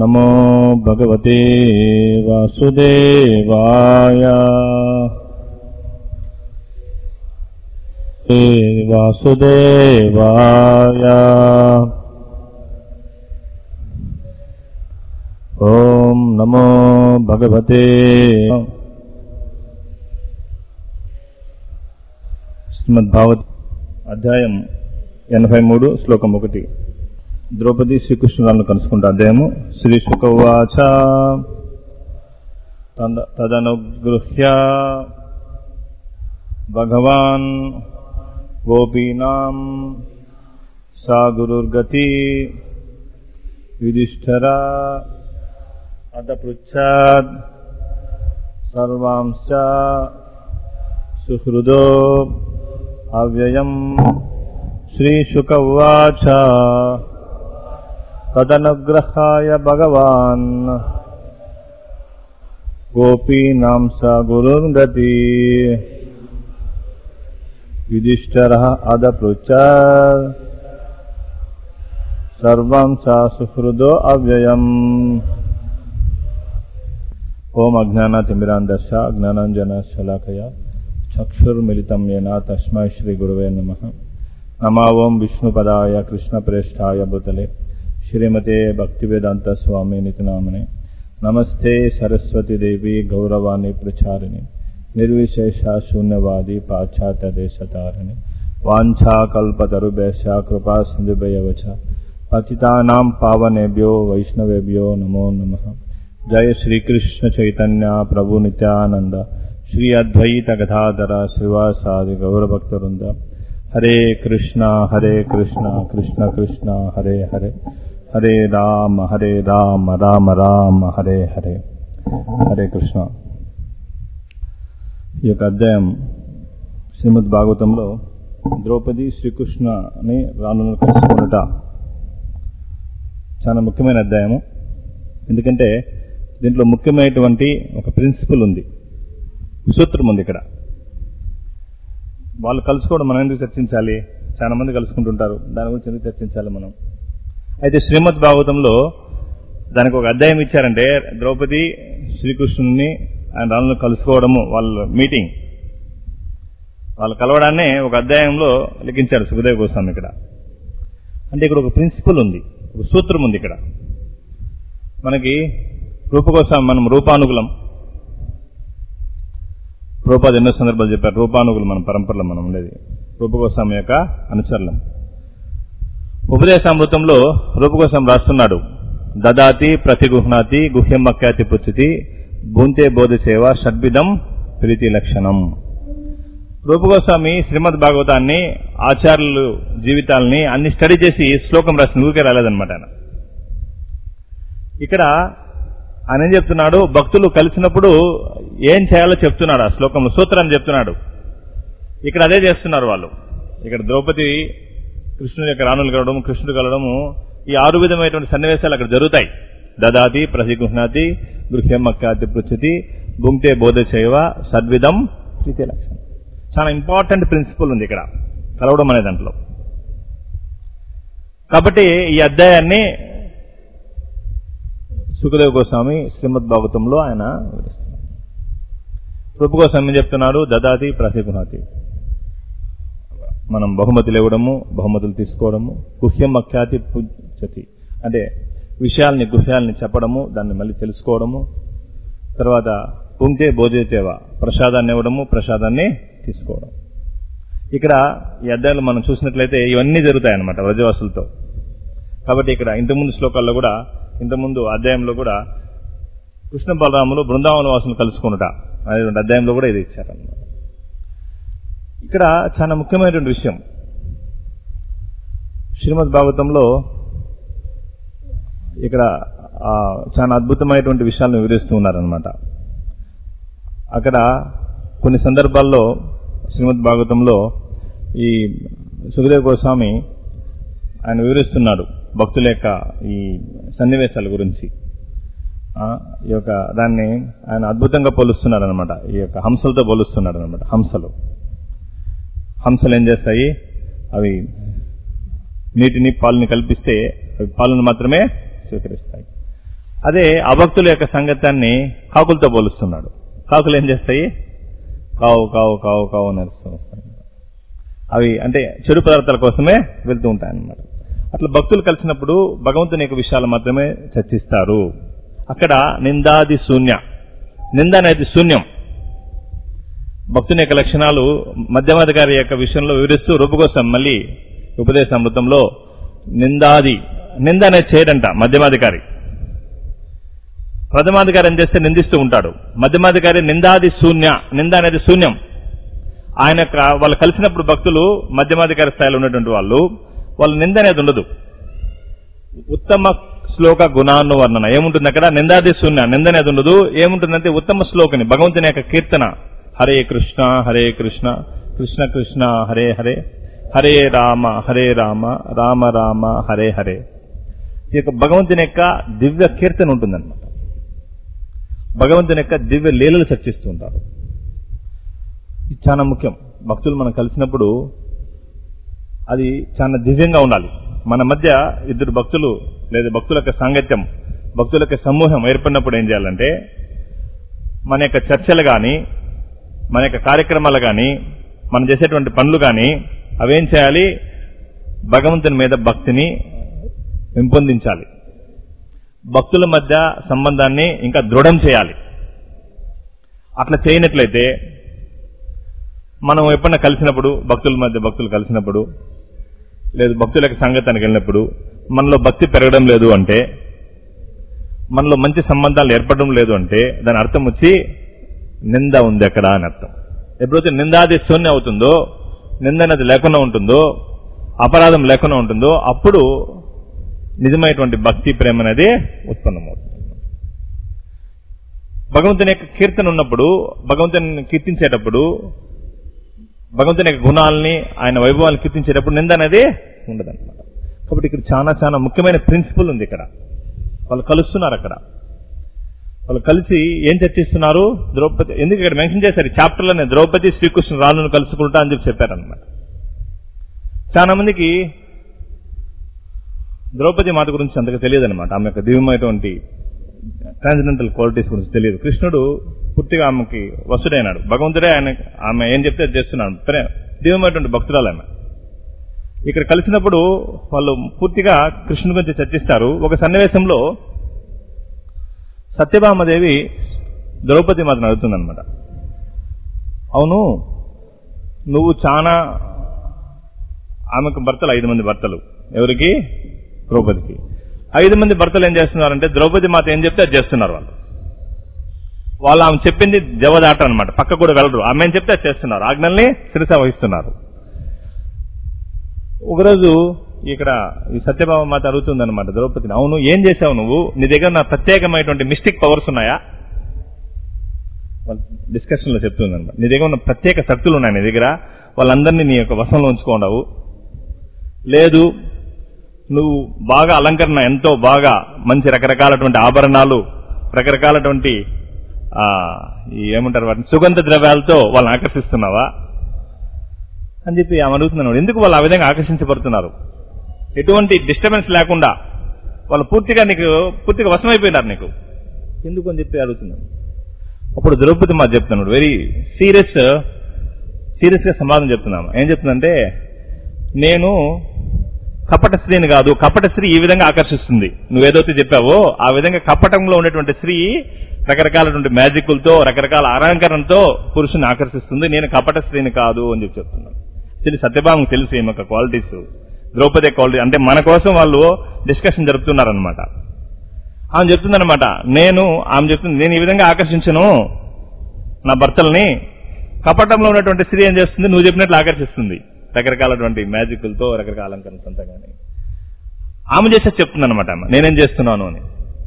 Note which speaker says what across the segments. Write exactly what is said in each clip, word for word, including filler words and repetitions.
Speaker 1: నమో భగవతే వాసుదేవాయ. వాసుదేవాయ. ఓం నమో భగవతే. శ్రీమద్భాగవతం అధ్యాయం ఎనభై మూడు శ్లోకం ఒకటి. ద్రౌపది శ్రీకృష్ణులను కలుసుకుంటా అధ్యాయము. శ్రీ శుకవాచ తదనుగృహ్య భగవాన్ గోపీనాం సా గురుర్గతి యుధిష్ఠిర అతపృచ్ఛాద్ సర్వాంశ్చ సుహృదో అవ్యయం. శ్రీ శుకవాచ తదనుగ్రహాయ భగవాన్ గోపీనాం స గురుర్గతి యుధిష్ఠిరః అదపృచ్ఛాద్ సర్వం స సుహృదో అవ్యయం. ఓం అజ్ఞానతిమిరాంధస్య జ్ఞానాంజనశలాకయా చక్షుర్మిలితం యేన తస్మై శ్రీ గురవే నమః. నమో ఓం విష్ణుపదాయ కృష్ణప్రేష్ఠాయ భూతలే శ్రీమతే భక్తివేదాంత స్వామి నితినామనే. నమస్తే సరస్వతి దేవి గౌరవాణి ప్రచారిణి నిర్విశేష శూన్యవాది పాశ్చాత్య దేశతారిణి. వాంఛాకల్పతరుభ్యశ్చ కృపా సింధుభ్యవచ పతితానాం పావనేభ్యో వైష్ణవేభ్యో నమో నమః. జయ శ్రీకృష్ణ చైతన్య ప్రభు నిత్యానంద శ్రీ అద్వైత గదాధర శ్రీవాసాది గౌరభక్తవృంద. హరే కృష్ణ హరే కృష్ణ కృష్ణ కృష్ణ హరే హరే హరే రామ హరే రామ రామ రామ హరే హరే. హరే కృష్ణ. ఈ యొక్క అధ్యాయం శ్రీమద్ భాగవతంలో ద్రౌపది శ్రీకృష్ణని రానులను కలుసుకున్నట చాలా ముఖ్యమైన అధ్యాయము. ఎందుకంటే దీంట్లో ముఖ్యమైనటువంటి ఒక ప్రిన్సిపల్ ఉంది, సూత్రం ఉంది. ఇక్కడ వాళ్ళు కలుసుకోవడం మనం ఎందుకు చర్చించాలి? చాలా మంది కలుసుకుంటుంటారు, దాని గురించి ఎందుకు చర్చించాలి మనం? అయితే శ్రీమద్ భాగవతంలో దానికి ఒక అధ్యాయం ఇచ్చారంటే ద్రౌపది శ్రీకృష్ణుని ఆయన రాళ్ళను కలుసుకోవడము, వాళ్ళ మీటింగ్, వాళ్ళు కలవడాన్ని ఒక అధ్యాయంలో లిఖించారు సుఖదేవ్ గోస్వామి. ఇక్కడ అంటే ఇక్కడ ఒక ప్రిన్సిపల్ ఉంది, ఒక సూత్రం ఉంది. ఇక్కడ మనకి రూపగోస్వామి, మనం రూపానుగులం. రూపాది ఎన్నో సందర్భాలు చెప్పారు, రూపానుగులు మన పరంపరలో మనం ఉండేది, రూపగోస్వామి యొక్క అనుచరులం. ఉపదేశామృతంలో రూపగోస్వామి రాస్తున్నాడు, దదాతి ప్రతిగుహ్నాతి గుహ్యం మఖ్యాతి పుచ్చితి భూంతే బోధ సేవ షడ్విధం ప్రీతి లక్షణం. రూపగోస్వామి శ్రీమద్ భాగవతాన్ని, ఆచార్యులు జీవితాలని అన్ని స్టడీ చేసి శ్లోకం రాసిన ఊరికే రాలేదన్నమాట ఆయన. ఇక్కడ ఆయన ఏం చెప్తున్నాడు, భక్తులు కలిసినప్పుడు ఏం చేయాలో చెప్తున్నాడు, ఆ శ్లోకంలో సూత్రాన్ని చెప్తున్నాడు. ఇక్కడ అదే చేస్తున్నారు వాళ్ళు. ఇక్కడ ద్రౌపది కృష్ణుడి యొక్క రాణులు కలవడం, కృష్ణుడు కలవడము, ఈ ఆరు విధమైనటువంటి సన్నివేశాలు అక్కడ జరుగుతాయి. దదాతి ప్రతిగుహ్నాతి గృహ్యం మఖ్యాతి పృచ్ఛతి భుంక్తే బోధ చేయవ సద్విధం ప్రీతి లక్షణం. చాలా ఇంపార్టెంట్ ప్రిన్సిపల్ ఉంది ఇక్కడ కలవడం అనే దాంట్లో. కాబట్టి ఈ అధ్యాయాన్ని సుఖదేవ్ గోస్వామి శ్రీమద్ భాగవతంలో ఆయన వివరిస్తున్నారు. రూపగోస్వామి చెప్తున్నాడు, దదాతి ప్రతిగుహ్నాతి, మనం బహుమతులు ఇవ్వడము, బహుమతులు తీసుకోవడము. గుహ్యం మఖ్యాతి పుచ్ఛతి అంటే విషయాల్ని గుహ్యాల్ని చెప్పడము, దాన్ని మళ్ళీ తెలుసుకోవడము. తర్వాత పుంక్తే భోజేతేవ ప్రసాదాన్ని ఇవ్వడము, ప్రసాదాన్ని తీసుకోవడం. ఇక్కడ ఈ అధ్యాయంలో మనం చూసినట్లయితే ఇవన్నీ జరుగుతాయన్నమాట వ్రజవాసులతో. కాబట్టి ఇక్కడ ఇంతకుముందు శ్లోకాల్లో కూడా, ఇంతకుముందు అధ్యాయంలో కూడా కృష్ణ బలరాములు బృందావన వాసులు కలుసుకున్నట అనేటువంటి అధ్యాయంలో కూడా ఇది ఇచ్చారన్నమాట. ఇక్కడ చాలా ముఖ్యమైనటువంటి విషయం శ్రీమద్ భాగవతంలో. ఇక్కడ చాలా అద్భుతమైనటువంటి విషయాలను వివరిస్తూ ఉన్నారనమాట. అక్కడ కొన్ని సందర్భాల్లో శ్రీమద్ భాగవతంలో ఈ సుఖదేవ్ గోస్వామి ఆయన వివరిస్తున్నాడు భక్తుల యొక్క ఈ సన్నివేశాల గురించి. ఈ యొక్క దాన్ని ఆయన అద్భుతంగా పోలుస్తున్నాడు అనమాట. ఈ యొక్క హంసలతో పోలుస్తున్నాడు అనమాట. హంసలు హంసలు ఏం చేస్తాయి, అవి నీటిని పాలుని కల్పిస్తే అవి పాలను మాత్రమే స్వీకరిస్తాయి. అదే అభక్తుల యొక్క సంగతాన్ని కాకులతో పోలుస్తున్నాడు. కాకులు ఏం చేస్తాయి? కావు కావు కావు కావు నడుస్తూ వస్తాయి. అవి అంటే చెడు పదార్థాల కోసమే వెళ్తూ ఉంటాయన్నమాట. అట్లా భక్తులు కలిసినప్పుడు భగవంతుని యొక్క విషయాలు మాత్రమే చర్చిస్తారు. అక్కడ నిందాది శూన్య, నింద అనేది శూన్యం. భక్తుని యొక్క లక్షణాలు మధ్యమాధికారి యొక్క విషయంలో వివరిస్తూ రూపకోసం మళ్ళీ ఉపదేశామృతంలో నిందాది, నింద అనేది చేయడంట మధ్యమాధికారి. ప్రథమాధికారి ఏం చేస్తే నిందిస్తూ ఉంటాడు. మధ్యమాధికారి నిందాది శూన్య, నింద అనేది శూన్యం. ఆయన వాళ్ళు కలిసినప్పుడు భక్తులు మధ్యమాధికారి స్థాయిలో ఉన్నటువంటి వాళ్ళు వాళ్ళ నింద అనేది ఉండదు. ఉత్తమ శ్లోక గుణాను వర్ణన ఏముంటుంది అక్కడ? నిందాది శూన్య, నింద అనేది ఉండదు. ఏముంటుందంటే ఉత్తమ శ్లోకని భగవంతుని యొక్క కీర్తన, హరే కృష్ణ హరే కృష్ణ కృష్ణ కృష్ణ హరే హరే హరే రామ హరే రామ రామ రామ హరే హరే. ఈ యొక్క భగవంతుని యొక్క దివ్య కీర్తన ఉంటుందన్నమాట. భగవంతుని యొక్క దివ్య లీలలు చర్చిస్తూ ఉంటారు. ఇది చాలా ముఖ్యం. భక్తులు మనం కలిసినప్పుడు అది చాలా దివ్యంగా ఉండాలి. మన మధ్య ఇద్దరు భక్తులు లేదా భక్తుల యొక్క సాంగత్యం, భక్తుల యొక్క సమూహం ఏర్పడినప్పుడు ఏం చేయాలంటే మన యొక్క చర్చలు కానీ, మన యొక్క కార్యక్రమాలు కానీ, మనం చేసేటువంటి పనులు కానీ అవేం చేయాలి? భగవంతుని మీద భక్తిని పెంపొందించాలి. భక్తుల మధ్య సంబంధాన్ని ఇంకా దృఢం చేయాలి. అట్లా చేయనట్లయితే మనం ఎప్పుడన్నా కలిసినప్పుడు, భక్తుల మధ్య భక్తులు కలిసినప్పుడు లేదు భక్తుల యొక్క సంగతానికి వెళ్ళినప్పుడు మనలో భక్తి పెరగడం లేదు అంటే, మనలో మంచి సంబంధాలు ఏర్పడడం లేదు అంటే దాని అర్థం వచ్చి నింద ఉంది అక్కడ అని అర్థం. ఎప్పుడైతే నిందాది శూన్యం అవుతుందో, నింద అనేది లేకుండా ఉంటుందో, అపరాధం లేకుండా ఉంటుందో అప్పుడు నిజమైనటువంటి భక్తి ప్రేమ అనేది ఉత్పన్నమవుతుంది. భగవంతుని యొక్క కీర్తన ఉన్నప్పుడు, భగవంతుని కీర్తించేటప్పుడు, భగవంతుని యొక్క గుణాలని ఆయన వైభవాన్ని కీర్తించేటప్పుడు నింద అనేది ఉండదన్నమాట. కాబట్టి ఇక్కడ చాలా చాలా ముఖ్యమైన ప్రిన్సిపల్ ఉంది. ఇక్కడ వాళ్ళు కలుస్తున్నారు. అక్కడ వాళ్ళు కలిసి ఏం చర్చిస్తున్నారు? ద్రౌపది, ఎందుకు ఇక్కడ మెన్షన్ చేశారు ఈ చాప్టర్లోనే, ద్రౌపది శ్రీకృష్ణ రాళ్ళను కలుసుకుంటా అని చెప్పి చెప్పారనమాట. చాలా మందికి ద్రౌపది మాత గురించి అంతగా తెలియదు అనమాట. ఆమె యొక్క దివ్యమైనటువంటి ట్రాన్సెండెంటల్ క్వాలిటీస్ గురించి తెలియదు. కృష్ణుడు పూర్తిగా ఆమెకి వసుడైనాడు. భగవంతుడే ఆయన, ఆమె ఏం చెప్తే అది చేస్తున్నాడు. దివ్యమైనటువంటి భక్తురాలు ఆమె. ఇక్కడ కలిసినప్పుడు వాళ్ళు పూర్తిగా కృష్ణుడి గురించి చర్చిస్తారు. ఒక సన్నివేశంలో సత్యభామదేవి ద్రౌపది మాతను అడుగుతుందనమాట, అవును నువ్వు చాలా, ఆమెకు భర్తలు ఐదు మంది భర్తలు, ఎవరికి? ద్రౌపదికి. ఐదు మంది భర్తలు ఏం చేస్తున్నారంటే ద్రౌపది మాత ఏం చెప్తే అది చేస్తున్నారు. వాళ్ళు వాళ్ళు ఆమె చెప్పింది జవదాట అనమాట, పక్క కూడా వెళ్ళరు. ఆమె ఏం చెప్తే అది చేస్తున్నారు, ఆజ్ఞల్ని శిరస వహిస్తున్నారు. ఒకరోజు ఇక్కడ ఈ సత్యభామ మాత అడుగుతుందన్నమాట ద్రౌపదిని, అవును ఏం చేశావు నువ్వు? నీ దగ్గర నా ప్రత్యేకమైనటువంటి మిస్టిక్ పవర్స్ ఉన్నాయా? డిస్కషన్ లో చెప్తుందన్నమాట. నీ దగ్గర ఉన్న ప్రత్యేక శక్తులు ఉన్నాయి నీ దగ్గర, వాళ్ళందరినీ నీ యొక్క వశంలో ఉంచుకోండావు. లేదు, నువ్వు బాగా అలంకరణ, ఎంతో బాగా మంచి రకరకాలటువంటి ఆభరణాలు, రకరకాలటువంటి ఈ ఏమంటారు వాటిని సుగంధ ద్రవ్యాలతో వాళ్ళని ఆకర్షిస్తున్నావా అని చెప్పి ఆమె అడుగుతున్నాడు. ఎందుకు వాళ్ళు ఆ విధంగా ఆకర్షించబడుతున్నారు? ఎటువంటి డిస్టర్బెన్స్ లేకుండా వాళ్ళు పూర్తిగా నీకు పూర్తిగా వశమైపోయినారు నీకు, ఎందుకు అని చెప్పి అడుగుతున్నాడు. అప్పుడు ద్రౌపది మాత చెప్తున్నాడు, వెరీ సీరియస్ సీరియస్ గా సమాధానం చెప్తున్నాము. ఏం చెప్తుందంటే, నేను కపట స్త్రీని కాదు, కపట స్త్రీ ఈ విధంగా ఆకర్షిస్తుంది. నువ్వేదైతే చెప్పావో ఆ విధంగా కపటంలో ఉండేటువంటి స్త్రీ రకరకాలటువంటి మ్యాజిక్లతో, రకరకాల అలంకరణతో పురుషుని ఆకర్షిస్తుంది. నేను కపట స్త్రీని కాదు అని చెప్పి చెప్తున్నాను. యాక్చువల్లీ సత్యభామకు తెలుసు ఏమి యొక్క క్వాలిటీస్, ద్రౌపది క్వాలిటీ. అంటే మన కోసం వాళ్ళు డిస్కషన్ జరుపుతున్నారనమాట. ఆమె చెప్తుందనమాట, నేను ఆమె చెప్తుంది నేను ఈ విధంగా ఆకర్షించను నా భర్తల్ని. కపటంలో ఉన్నటువంటి స్త్రీ ఏం చేస్తుంది? నువ్వు చెప్పినట్లు ఆకర్షిస్తుంది, రకరకాలటువంటి మ్యాజిక్లతో, రకరకాల అలంకరణతో అంతా. కానీ ఆమె చేసే చెప్తుందనమాట, ఆమె నేనేం చేస్తున్నాను అని.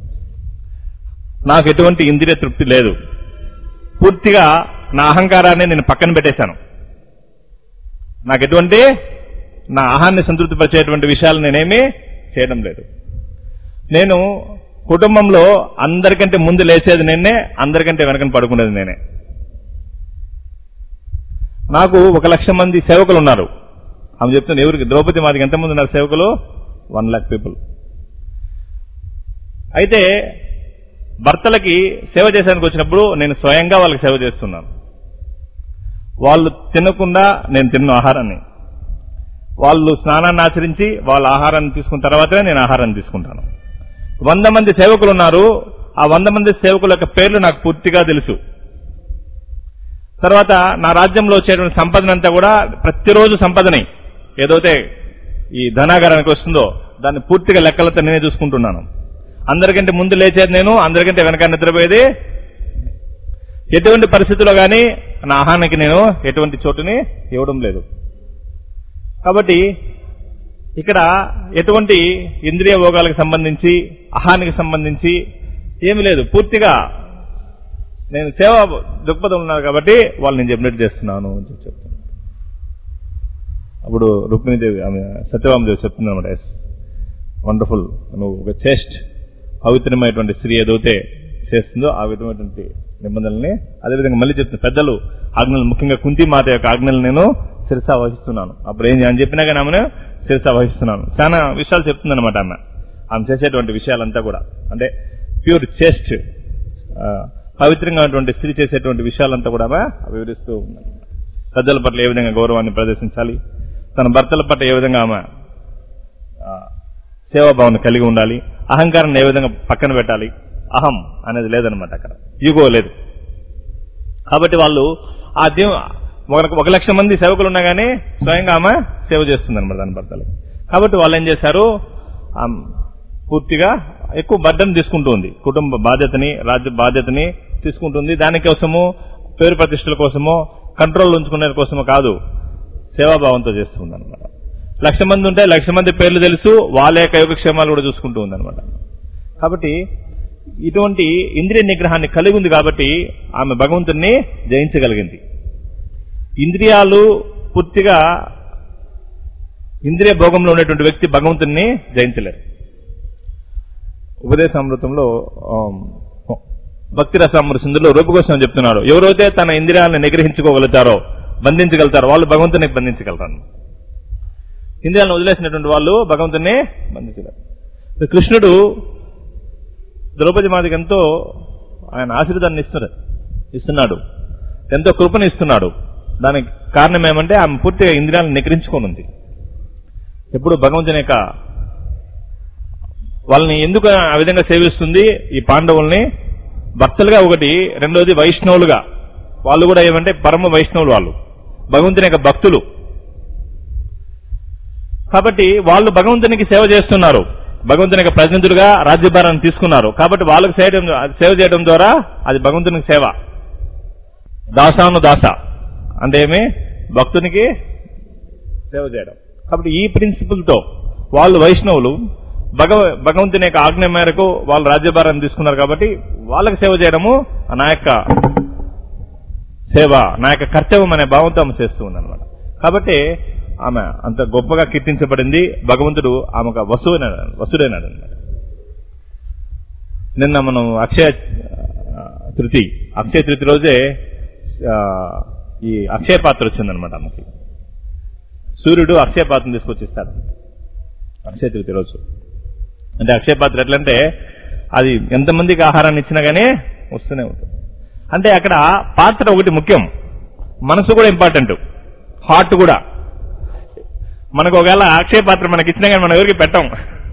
Speaker 1: నాకు ఎటువంటి ఇంద్రియ తృప్తి లేదు, పూర్తిగా నా అహంకారాన్ని నేను పక్కన పెట్టేశాను. నాకు ఎటువంటి నా ఆహాన్ని సంతృప్తిపరిచేటువంటి విషయాలు నేనేమీ చేయడం లేదు. నేను కుటుంబంలో అందరికంటే ముందు లేచేది నేనే, అందరికంటే వెనకని పడుకునేది నేనే. నాకు ఒక లక్ష మంది సేవకులు ఉన్నారు. ఆమె చెప్తుంది, ఎవరికి? ద్రౌపది మాదికి ఎంతమంది ఉన్నారు సేవకులు? One lakh people. అయితే భర్తలకి సేవ చేసేందుకు వచ్చినప్పుడు నేను స్వయంగా వాళ్ళకి సేవ చేస్తున్నాను. వాళ్ళు తినకుండా నేను తిన్న ఆహారాన్ని, వాళ్ళు స్నానాన్ని ఆచరించి వాళ్ళ ఆహారాన్ని తీసుకున్న తర్వాతనే నేను ఆహారాన్ని తీసుకుంటాను. వంద మంది సేవకులు ఉన్నారు. ఆ వంద మంది సేవకుల యొక్క పేర్లు నాకు పూర్తిగా తెలుసు. తర్వాత నా రాజ్యంలో వచ్చేటువంటి సంపదనంతా కూడా ప్రతిరోజు సంపదని ఏదైతే ఈ ధనాగారానికి వస్తుందో దాన్ని పూర్తిగా లెక్కలతో నేనే చూసుకుంటున్నాను. అందరికంటే ముందు లేచేది నేను, అందరికంటే వెనక నిద్రపోయేది. ఎటువంటి పరిస్థితుల్లో కానీ నా ఆహారానికి నేను ఎటువంటి చోటుని ఇవ్వడం లేదు. కాబట్టి ఇక్కడ ఎటువంటి ఇంద్రియ భోగాలకు సంబంధించి ఆహారానికి సంబంధించి ఏమి లేదు. పూర్తిగా నేను సేవా దృక్పథం ఉన్నారు కాబట్టి వాళ్ళు నేను చెప్పినట్టు చేస్తున్నాను అని చెప్పి చెప్తున్నాను. అప్పుడు రుక్మిణీదేవి ఆమె సత్యవామదేవి చెప్తుంది అనమాట, ఎస్ వండర్ఫుల్, నువ్వు ఒక చేస్ట్ పవిత్రమైనటువంటి స్త్రీ ఏదైతే చేస్తుందో ఆ విధమైనటువంటి నిబంధనల్ని అదేవిధంగా మళ్ళీ చెప్తున్నా, పెద్దలు ఆజ్ఞలు ముఖ్యంగా కుంతి మాత యొక్క ఆజ్ఞలు నేను శిరసా వహిస్తున్నాను. అప్పుడు ఏం అని చెప్పినా కానీ ఆమెను శిరసా వహిస్తున్నాను. చాలా విషయాలు చెప్తుంది అనమాట ఆమె. ఆమె చేసేటువంటి విషయాలంతా కూడా అంటే ప్యూర్ చేస్ట్ పవిత్రంగా ఉన్నటువంటి స్త్రీ చేసేటువంటి విషయాలంతా కూడా ఆమె వివరిస్తూ ఉన్నాను. పెద్దల పట్ల ఏ విధంగా గౌరవాన్ని ప్రదర్శించాలి, తన భర్తల పట్ల ఏ విధంగా ఆమె సేవాభావాన్ని కలిగి ఉండాలి, అహంకారాన్ని ఏ విధంగా పక్కన పెట్టాలి. అహం అనేది లేదనమాట, అక్కడ ఈగో లేదు. కాబట్టి వాళ్ళు ఆ దేవ ఒక లక్ష మంది సేవకులు ఉన్నా కానీ స్వయంగా ఆమె సేవ చేస్తుంది అనమాట దాని భర్తలకి. కాబట్టి వాళ్ళు ఏం చేశారు, పూర్తిగా ఎక్కువ బర్డన్ తీసుకుంటుంది, కుటుంబ బాధ్యతని రాజ్య బాధ్యతని తీసుకుంటుంది. దానికోసము పేరు ప్రతిష్టల కోసమో కంట్రోల్ ఉంచుకునే కోసమో కాదు, సేవాభావంతో చేస్తుంది అనమాట. లక్ష మంది ఉంటే లక్ష మంది పేర్లు తెలుసు, వాళ్ళ యొక్క యోగక్షేమాలు కూడా చూసుకుంటూ ఉందన్నమాట. కాబట్టి ఇటువంటి ఇంద్రియ నిగ్రహాన్ని కలిగి ఉంది కాబట్టి ఆమె భగవంతుణ్ణి జయించగలిగింది. ఇంద్రియాలు పూర్తిగా ఇంద్రియ భోగంలో ఉన్నటువంటి వ్యక్తి భగవంతుణ్ణి జయించలేరు. ఉపదేశామృతంలో భక్తి రసామృతంలో రూపగోస్వామి చెప్తున్నారు, ఎవరైతే తన ఇంద్రియాలను నిగ్రహించుకోగలుగుతారో బంధించగలుగుతారో వాళ్ళు భగవంతుని బంధించగలుగుతారు. ఇంద్రియాలను వదిలేసినటువంటి వాళ్ళు భగవంతుని బంధించగలరు. కృష్ణుడు ద్రౌపది మాదికి ఎంతో ఆయన ఆశీర్వాదాన్ని ఇస్తున్నారు ఇస్తున్నాడు ఎంతో కృపను ఇస్తున్నాడు. దానికి కారణం ఏమంటే ఆమె పూర్తిగా ఇంద్రియాలను నిగ్రహించుకొని ఉంది. ఎప్పుడు భగవంతుని యొక్క వాళ్ళని ఎందుకు ఆ విధంగా సేవిస్తుంది, ఈ పాండవుల్ని భక్తులుగా ఒకటి, రెండోది వైష్ణవులుగా. వాళ్ళు కూడా ఏమంటే పరమ వైష్ణవులు, వాళ్ళు భగవంతుని యొక్క భక్తులు. కాబట్టి వాళ్ళు భగవంతునికి సేవ చేస్తున్నారు, భగవంతుని యొక్క ప్రతినిధులుగా రాజ్యభారాన్ని తీసుకున్నారు. కాబట్టి వాళ్ళకి సేవ చేయడం ద్వారా అది భగవంతునికి సేవ. దాసాను దాస అంటే ఏమి, భక్తునికి సేవ చేయడం. కాబట్టి ఈ ప్రిన్సిపుల్ తో వాళ్ళు వైష్ణవులు భగవ భగవంతుని యొక్క ఆజ్ఞ మేరకు వాళ్ళు రాజ్యభారాన్ని తీసుకున్నారు. కాబట్టి వాళ్ళకి సేవ చేయడము నా యొక్క సేవ, నా యొక్క కర్తవ్యం అనే భావంతో ఆమె చేస్తూ ఉందన్నమాట. కాబట్టి ఆమె అంత గొప్పగా కీర్తించబడింది. భగవంతుడు ఆమెకు వసువు వసుడైనాడు అనమాట. నిన్న మనం అక్షయ తృతి అక్షయ తృతి రోజే ఈ అక్షయ పాత్ర వచ్చిందనమాట ఆమెకి. సూర్యుడు అక్షయ పాత్రను తీసుకొచ్చిస్తాడు అక్షయ తృతి రోజు. అంటే అక్షయ పాత్ర ఎట్లంటే అది ఎంతమందికి ఆహారాన్ని ఇచ్చినా కానీ వస్తూనే ఉంటుంది. అంటే అక్కడ పాత్ర ఒకటి ముఖ్యం, మనసు కూడా ఇంపార్టెంట్, హార్ట్ కూడా. మనకు ఒకవేళ అక్షయ పాత్ర మనకి ఇచ్చినా కానీ మనం ఎవరికి పెట్టం.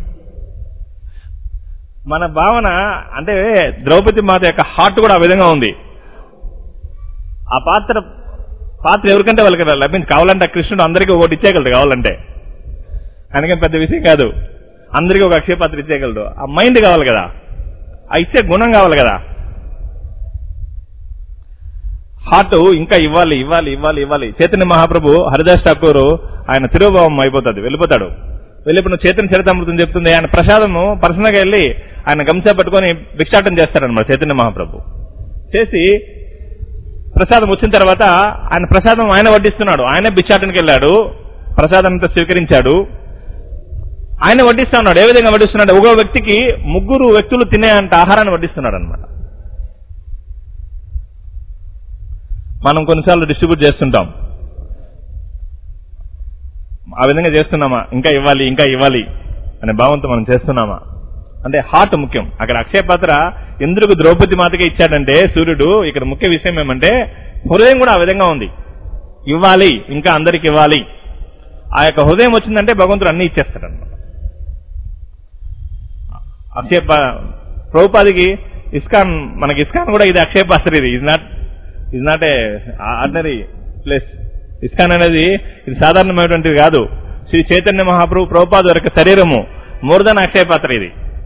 Speaker 1: మన భావన అంటే ద్రౌపది మాత యొక్క హార్ట్ కూడా ఆ విధంగా ఉంది. ఆ పాత్ర పాత్ర ఎవరికంటే వాళ్ళకి లభించి కావాలంటే కృష్ణుడు అందరికీ ఒకటి ఇచ్చేయగలడు కావాలంటే, అందుకని పెద్ద విషయం కాదు. అందరికీ ఒక అక్షయ పాత్ర ఇచ్చేయగలడు. ఆ మైండ్ కావాలి కదా, ఆ ఇచ్చే గుణం కావాలి కదా. హార్ట్ ఇంకా ఇవ్వాలి ఇవ్వాలి ఇవ్వాలి ఇవ్వాలి. చైతన్య మహాప్రభు హరిదాస్ ఠాకూర్ ఆయన తిరుభావం అయిపోతుంది, వెళ్ళిపోతాడు. వెళ్ళిపోయిన చైతన్య చరితామృతం చెప్తుంది, ఆయన ప్రసాదము పర్సనల్గా వెళ్ళి ఆయన గంసా పట్టుకొని భిక్షాటం చేస్తాడనమాట చైతన్య మహాప్రభు. చేసి ప్రసాదం వచ్చిన తర్వాత ఆయన ప్రసాదం ఆయన వడ్డిస్తున్నాడు. ఆయన భిక్షాటనకి వెళ్ళాడు, ప్రసాదం అంతా స్వీకరించాడు, ఆయన వడ్డిస్తా ఉన్నాడు. ఏ విధంగా వడ్డిస్తున్నాడు, ఒక వ్యక్తికి ముగ్గురు వ్యక్తులు తినే అంత ఆహారాన్ని వడ్డిస్తున్నాడు అనమాట. మనం కొన్నిసార్లు డిస్ట్రిబ్యూట్ చేస్తుంటాం, ఆ విధంగా చేస్తున్నామా, ఇంకా ఇవ్వాలి ఇంకా ఇవ్వాలి అనే భావంతో మనం చేస్తున్నామా అంటే హార్ట్ ముఖ్యం. అక్కడ అక్షయ పాత్ర ఎందుకు ద్రౌపది మాతకే ఇచ్చాడంటే సూర్యుడు, ఇక్కడ ముఖ్య విషయం ఏమంటే హృదయం కూడా ఆ విధంగా ఉంది, ఇవ్వాలి, ఇంకా అందరికి ఇవ్వాలి. ఆ యొక్క హృదయం వచ్చిందంటే భగవంతుడు అన్ని ఇచ్చేస్తాడు అన్నమాట. అక్షయ ప్రభుపాదికి ఇస్కాన్, మనకి ఇస్కాన్ కూడా ఇది అక్షయ పాత్ర, ఇది is not is not a ordinary place. ISKCON అనేది ఇది సాధారణమైనటువంటిది కాదు. శ్రీ చైతన్య మహాప్రభు ప్రభుపాద యొక్క శరీరము మోర్ దాన్ అక్షయ పాత్ర ఇది.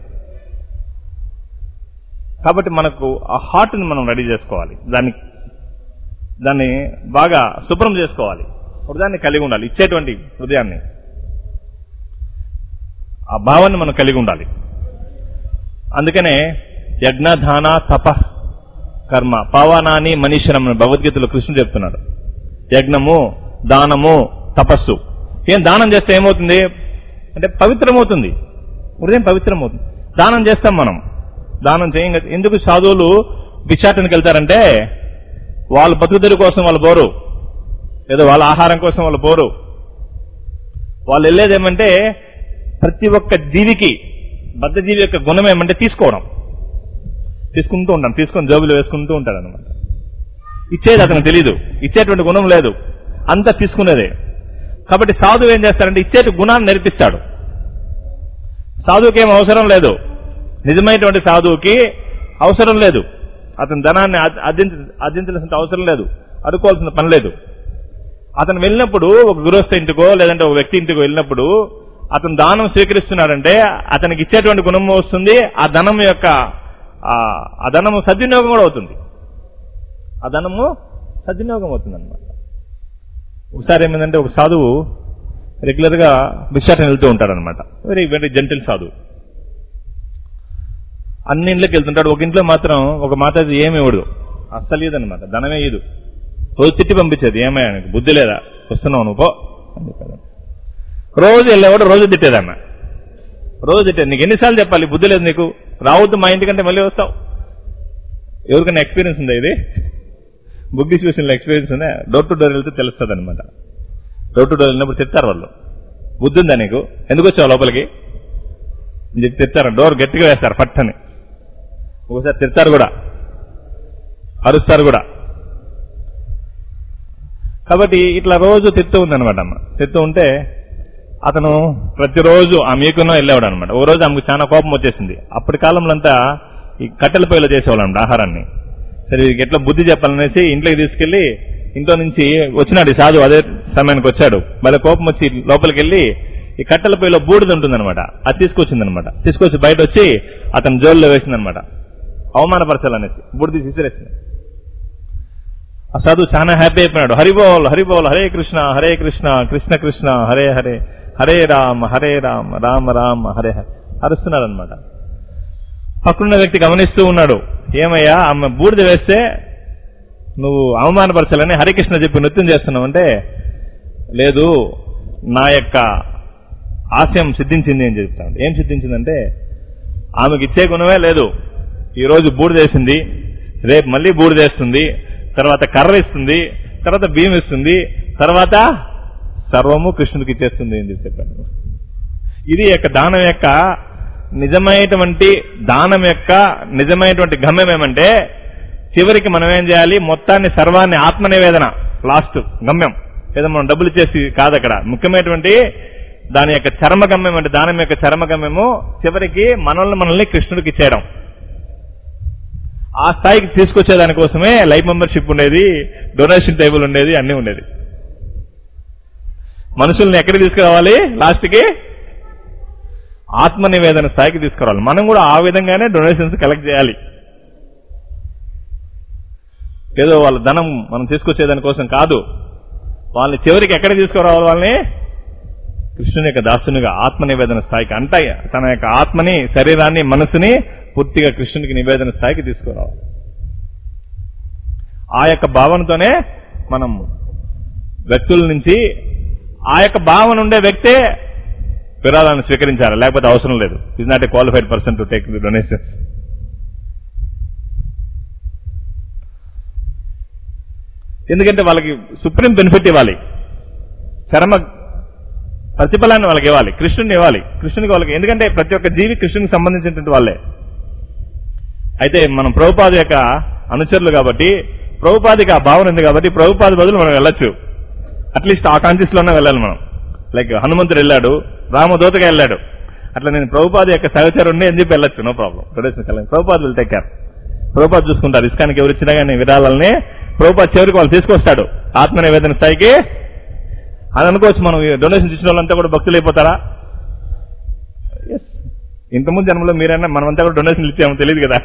Speaker 1: కాబట్టి మనకు ఆ హార్ట్ని మనం రెడీ చేసుకోవాలి, దాన్ని దాన్ని బాగా శుభ్రం చేసుకోవాలి, హృదయాన్ని కలిగి ఉండాలి, ఇచ్చేటువంటి హృదయాన్ని, ఆ భావాన్ని మనం కలిగి ఉండాలి. అందుకనే యజ్ఞధాన తప కర్మ పావనాని మనీశ్వరం భగవద్గీతలో కృష్ణుడు చెప్తున్నాడు. యజ్ఞము, దానము, తపస్సు. ఏం దానం చేస్తే ఏమవుతుంది అంటే పవిత్రమవుతుంది, హృదయం పవిత్రమవుతుంది. దానం చేస్తాం మనం, దానం చేయంగా. ఎందుకు సాధువులు భిక్షాటనకి వెళ్తారంటే వాళ్ళ బతుకుదెరు కోసం వాళ్ళు పోరు, ఏదో వాళ్ళ ఆహారం కోసం వాళ్ళు పోరు. వాళ్ళు వెళ్ళేదేమంటే ప్రతి ఒక్క జీవికి, బద్ధ జీవి యొక్క గుణం ఏమంటే తీసుకోవడం, తీసుకుంటూ ఉంటాం, తీసుకొని జోబులు వేసుకుంటూ ఉంటాడు అనమాట. ఇచ్చేది అతనికి తెలీదు, ఇచ్చేటువంటి గుణం లేదు, అంతా తీసుకునేదే. కాబట్టి సాధువు ఏం చేస్తాడంటే ఇచ్చేటి గుణాన్ని నేర్పిస్తాడు. సాధువుకి ఏం అవసరం లేదు, నిజమైనటువంటి సాధువుకి అవసరం లేదు, అతని ధనాన్ని అర్జించాల్సిన అవసరం లేదు, అడుకోవాల్సిన పని లేదు. అతను వెళ్ళినప్పుడు ఒక గృహస్థ ఇంటికో లేదంటే ఒక వ్యక్తి ఇంటికో వెళ్ళినప్పుడు అతను దానం స్వీకరిస్తున్నాడంటే అతనికి ఇచ్చేటువంటి గుణం వస్తుంది, ఆ ధనం యొక్క ఆ ధనము సద్వినియోగం కూడా అవుతుంది, ఆ ధనము సద్వినియోగం అవుతుంది అనమాట. ఒకసారి ఏమైందంటే ఒక సాధువు రెగ్యులర్ గా భిక్షాటన వెళ్తూ ఉంటాడనమాట. వెరీ వెరీ జెంటిల్ సాధువు. అన్ని ఇంట్లోకి వెళ్తుంటాడు. ఒక ఇంట్లో మాత్రం ఒక మాతాజీ ఏమి ఇవ్వడు, అస్సలు ఇదనమాట, ధనమే ఇదు. రోజు తిట్టి పంపించేది, ఏమయ్యా నీకు బుద్ధి లేదా, వస్తున్నావు నువ్వు పో అని చెప్పాడు. రోజు వెళ్ళేవాడు, రోజు తిట్టేదన్న, రోజు తిట్టేది. నీకు ఎన్నిసార్లు చెప్పాలి, బుద్ధి లేదు నీకు, రావద్దు మా ఇంటికంటే మళ్ళీ వస్తావు. ఎవరికైనా ఎక్స్పీరియన్స్ ఉందా ఇది? బుక్ డిస్ట్రిబ్యూషన్లో ఎక్స్పీరియన్స్ ఉందా? డోర్ టు డోర్ వెళ్తే తెలుస్తుంది అనమాట. డోర్ టు డోర్ వెళ్ళినప్పుడు తిడతారు వాళ్ళు, బుద్ధి ఉందా నీకు, ఎందుకు వచ్చావు లోపలికి అని చెప్పి తిడతారు. డోర్ గట్టిగా వేస్తారు పట్టని, ఒకసారి తిడతారు కూడా, అరుస్తారు కూడా. కాబట్టి ఇట్లా రోజు తిడుతూ ఉందనమాట అమ్మ. తిడుతూ ఉంటే అతను ప్రతిరోజు ఆ మీకున్నో వెళ్ళేవాడు అనమాట. ఓ రోజు ఆమెకు చాలా కోపం వచ్చేసింది. అప్పటి కాలంలో అంతా ఈ కట్టెల పొయ్యిలో చేసేవాళ్ళు అనమాట ఆహారాన్ని. సరే వీరికి ఎట్లా బుద్ధి చెప్పాలనేసి ఇంట్లోకి తీసుకెళ్లి ఇంట్లో నుంచి వచ్చినాడు ఈ సాధు. అదే సమయానికి వచ్చాడు. మళ్ళీ కోపం వచ్చి లోపలికి వెళ్ళి ఈ కట్టెల పొయ్యిలో బూడిద ఉంటుందన్నమాట, అది తీసుకొచ్చిందనమాట. తీసుకొచ్చి బయట వచ్చి అతను జోల్లో వేసిందనమాట, అవమానపరచాలనేసి బూడిద తీసిరేసింది. ఆ సాధువు చాలా హ్యాపీ అయిపోయినాడు. హరిబోల్ హరిబోల్, హరే కృష్ణ హరే కృష్ణ కృష్ణ కృష్ణ హరే హరే, హరే రామ హరే రామ రామ రామ హరే హరే అరుస్తున్నాడు అనమాట. పక్కనున్న వ్యక్తి గమనిస్తూ ఉన్నాడు, ఏమయ్యా ఆమె బూడిద వేస్తే నువ్వు అవమానపరచాలని హరికృష్ణ చెప్పి నృత్యం చేస్తున్నావు అంటే, లేదు నా యొక్క ఆశయం సిద్ధించింది అని చెప్తాను. ఏం సిద్ధించిందంటే ఆమెకి ఇచ్చే గుణమే లేదు, ఈరోజు బూడిదేసింది, రేపు మళ్ళీ బూడిదేస్తుంది, తర్వాత కర్ర ఇస్తుంది, తర్వాత బియ్యం ఇస్తుంది, తర్వాత సర్వము కృష్ణుడికి ఇచ్చేస్తుంది అని చెప్పాను. ఇది యొక్క దానం యొక్క నిజమైనటువంటి దానం యొక్క నిజమైనటువంటి గమ్యం ఏమంటే చివరికి మనం ఏం చేయాలి, మొత్తాన్ని సర్వాన్ని ఆత్మ నివేదన లాస్ట్ గమ్యం. ఏదో మనం డబ్బులు ఇచ్చేసి కాదు, అక్కడ ముఖ్యమైనటువంటి దాని యొక్క చర్మగమ్యం అంటే దానం యొక్క చర్మగమ్యము చివరికి మనల్ని మనల్ని కృష్ణుడికి ఇచ్చేయడం. ఆ స్థాయికి తీసుకొచ్చేదానికోసమే లైఫ్ మెంబర్షిప్ ఉండేది, డొనేషన్ టేబుల్ ఉండేది, అన్నీ ఉండేది. మనుషుల్ని ఎక్కడికి తీసుకురావాలి, లాస్ట్కి ఆత్మ నివేదన స్థాయికి తీసుకురావాలి. మనం కూడా ఆ విధంగానే డొనేషన్స్ కలెక్ట్ చేయాలి. ఏదో వాళ్ళ ధనం మనం తీసుకొచ్చేదానికోసం కాదు, వాళ్ళని చివరికి ఎక్కడ తీసుకురావాలి, వాళ్ళని కృష్ణుని యొక్క దాసునిగా ఆత్మ నివేదన స్థాయికి, అంటే తన యొక్క ఆత్మని శరీరాన్ని మనసుని పూర్తిగా కృష్ణునికి నివేదన స్థాయికి తీసుకురావాలి. ఆ యొక్క భావనతోనే మనం వ్యక్తుల నుంచి ఆ యొక్క భావన ఉండే వ్యక్తే విరాళాన్ని స్వీకరించాలి, లేకపోతే అవసరం లేదు. Is not a qualified person to take the donations. ఎందుకంటే వాళ్ళకి సుప్రీం బెనిఫిట్ ఇవ్వాలి, చరమ ప్రతిఫలాన్ని వాళ్ళకి ఇవ్వాలి, కృష్ణుని ఇవ్వాలి, కృష్ణునికి వాళ్ళకి. ఎందుకంటే ప్రతి ఒక్క జీవి కృష్ణునికి సంబంధించినటువంటి వాళ్ళే. అయితే మనం ప్రభుపాద యొక్క అనుచరులు కాబట్టి ప్రభుపాదికి ఆ భావన ఉంది కాబట్టి ప్రభుపాద బదులు మనం వెళ్ళొచ్చు. అట్లీస్ట్ ఆ కాన్షియస్ లోనే వెళ్ళాలి మనం. లైక్ హనుమంతుడు వెళ్ళాడు, రామదూతగా వెళ్ళాడు. అట్లా నేను ప్రభుపాద యొక్క సహచరుణ్ణి అని చెప్పి వెళ్ళొచ్చు, నో ప్రాబ్లం. డొనేషన్ వెళ్ళాలి, Prabhupada will take care. Prabhupada చూసుకుంటారు. ఇస్కానికి ఎవరు ఇచ్చినా కానీ విరాళాలని ప్రభుపాద చివరికి వాళ్ళు తీసుకొస్తాడు ఆత్మ నివేదన స్థాయికి. అని అనుకోవచ్చు మనం, డొనేషన్ ఇచ్చిన వాళ్ళంతా కూడా భక్తులు అయిపోతారా? ఎస్. ఇంతకుముందు జన్మలో మీరైనా మనమంతా కూడా డొనేషన్లు ఇచ్చామో తెలియదు కదా.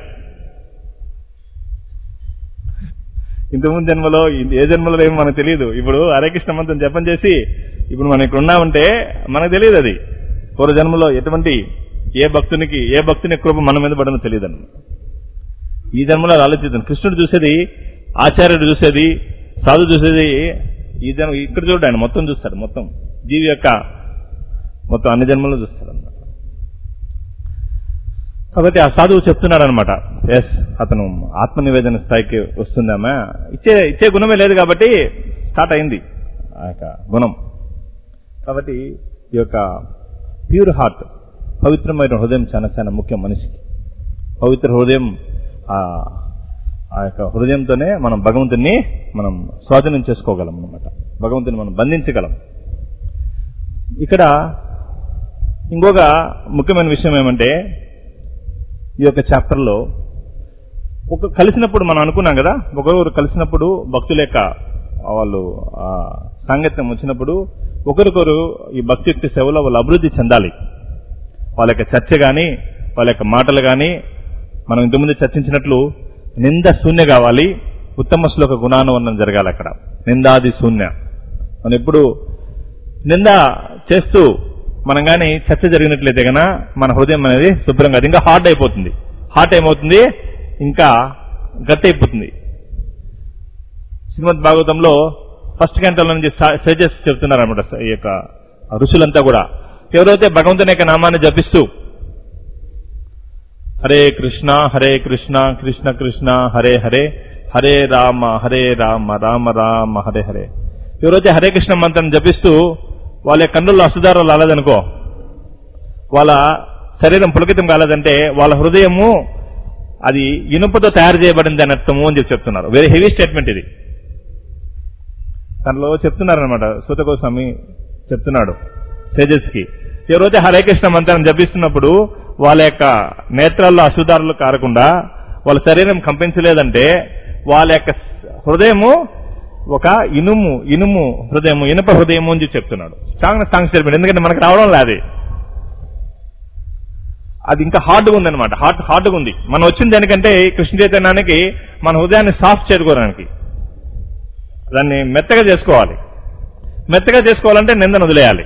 Speaker 1: ఇంతకుముందు జన్మలో ఏ జన్మలో ఏమో మనకు తెలియదు. ఇప్పుడు హరే కృష్ణ మంత్రం జపం చేసి ఇప్పుడు మనం ఇక్కడ ఉన్నామంటే మనకు తెలియదు. అది పూర్వ జన్మలో ఎటువంటి ఏ భక్తునికి ఏ భక్తుని కృప మన మీద పడనో తెలియదు అన్నమాట. ఈ జన్మలో ఆలోచిద్దాం. కృష్ణుడు చూసేది, ఆచార్యుడు చూసేది, సాధు చూసేది ఈ జన్మ. ఇక్కడ చూడండి, ఆయన మొత్తం చూస్తాడు. మొత్తం జీవి యొక్క మొత్తం అన్ని జన్మల్లో చూస్తాడు అనమాట. కాబట్టి ఆ సాధువు చెప్తున్నాడు అనమాట, ఎస్ అతను ఆత్మ నివేదన స్థాయికి వస్తుందామా, ఇచ్చే ఇచ్చే గుణమే లేదు కాబట్టి స్టార్ట్ అయింది ఆ యొక్క గుణం. కాబట్టి ఈ యొక్క ప్యూర్ హార్ట్, పవిత్రమైన హృదయం చాలా చాలా ముఖ్యం మనిషికి. పవిత్ర హృదయం, ఆ యొక్క హృదయంతోనే మనం భగవంతుని మనం స్వాధీనం చేసుకోగలం అనమాట. భగవంతుని మనం బంధించగలం. ఇక్కడ ఇంకొక ముఖ్యమైన విషయం ఏమంటే, ఈ యొక్క చాప్టర్లో ఒక కలిసినప్పుడు మనం అనుకున్నాం కదా, ఒకరు కలిసినప్పుడు భక్తుల యొక్క వాళ్ళు సాంగత్యం వచ్చినప్పుడు ఒకరికొరు ఈ భక్తి యొక్క సేవలో వాళ్ళు అభివృద్ధి చెందాలి. వాళ్ళ యొక్క చర్చ కానీ వాళ్ళ యొక్క మాటలు కానీ మనం ఇంతకుముందు చర్చించినట్లు నింద శూన్య కావాలి, ఉత్తమ శ్లోక గుణానువర్ణం జరగాలి. అక్కడ నిందాది శూన్య. మనం ఎప్పుడు నింద చేస్తూ మనం కానీ చర్చ జరిగినట్లయితే కన్నా మన హృదయం అనేది శుభ్రంగా, అది ఇంకా హార్ట్ అయిపోతుంది. హార్ట్ ఏమవుతుంది, ఇంకా గట్టి అయిపోతుంది. శ్రీమద్ భాగవతంలో ఫస్ట్ గంటల నుంచి సేజెస్ చెప్తున్నారనమాట. ఈ యొక్క ఋషులంతా కూడా ఎవరైతే భగవంతుని యొక్క నామాన్ని జపిస్తూ హరే కృష్ణ హరే కృష్ణ కృష్ణ కృష్ణ హరే హరే హరే రామ హరే రామ రామ రామ హరే హరే, ఎవరైతే హరే కృష్ణ మంత్రం జపిస్తూ వాళ్ళ కన్నుల్లో అసుదారాలు రాలేదనుకో, వాళ్ళ శరీరం పులకితం కాలేదంటే వాళ్ళ హృదయము అది ఇనుపతో తయారు చేయబడింది అని అర్థము అని చెప్పి చెప్తున్నారు. వెరీ హెవీ స్టేట్మెంట్ ఇది. దానిలో చెప్తున్నారనమాట, సూత గోస్వామి చెప్తున్నాడు సేజెస్ కి, ఎవరైతే హరే కృష్ణ మంత్రం జపిస్తున్నప్పుడు వాళ్ళ యొక్క నేత్రాల్లో అశుధారాలు కారకుండా వాళ్ళ శరీరం కంపించలేదంటే వాళ్ళ యొక్క హృదయము ఒక ఇనుము ఇనుము హృదయము ఇనుప హృదయము అని చెప్తున్నాడు. Strong strong statement. ఎందుకంటే మనకు రావడం లేదు, అది ఇంకా హార్డ్గా ఉందన్నమాట. హార్ట్ హార్డ్గా ఉంది. మనం వచ్చింది దానికంటే కృష్ణ చైతన్యానికి మన హృదయాన్ని సాఫ్ట్ చేసుకోవడానికి, దాన్ని మెత్తగా చేసుకోవాలి. మెత్తగా చేసుకోవాలంటే నిందను వదిలేయాలి.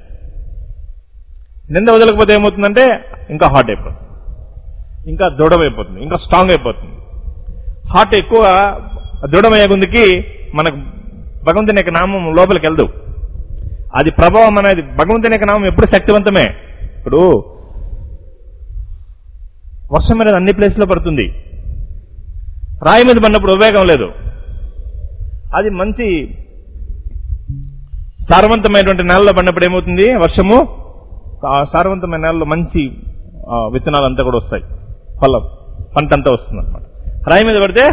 Speaker 1: నింద వదలకపోతే ఏమవుతుందంటే ఇంకా హార్ట్ అయిపోతుంది, ఇంకా దృఢమైపోతుంది, ఇంకా స్ట్రాంగ్ అయిపోతుంది. హార్ట్ ఎక్కువ దృఢమయ్యే గుందికి మనకు భగవంతుని యొక్క నామం లోపలికి వెళ్దు. అది ప్రభావం అనేది, భగవంతుని యొక్క నామం ఎప్పుడు శక్తివంతమే. ఇప్పుడు వర్షం అనేది అన్ని ప్లేస్లో పడుతుంది, రాయి మీద పడినప్పుడు ఉపయోగం లేదు. అది మంచి సారవంతమైనటువంటి నేలలో పడినప్పుడు ఏమవుతుంది, వర్షము ఆ సారవంతమైన నేలలో మంచి విత్తనాలు అంతా కూడా వస్తాయి, ఫలం పంట అంతా వస్తుంది అనమాట. రాయి మీద పడితే